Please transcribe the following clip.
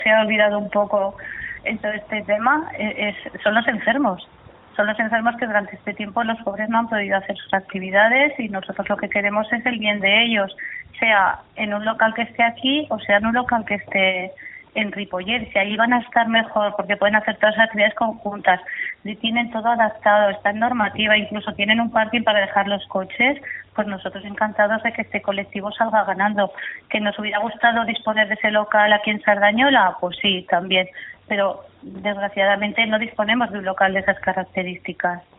Se ha olvidado un poco en todo este tema, son los enfermos. Son los enfermos que durante este tiempo los pobres no han podido hacer sus actividades y nosotros lo que queremos es el bien de ellos, sea en un local que esté aquí o sea en un local que esté en Ripollet. Si ahí van a estar mejor porque pueden hacer todas las actividades conjuntas, y tienen todo adaptado, está en normativa, incluso tienen un parking para dejar los coches, pues nosotros encantados de que este colectivo salga ganando. ¿Que nos hubiera gustado disponer de ese local aquí en Sardañola? Pues sí, también, pero desgraciadamente no disponemos de un local de esas características.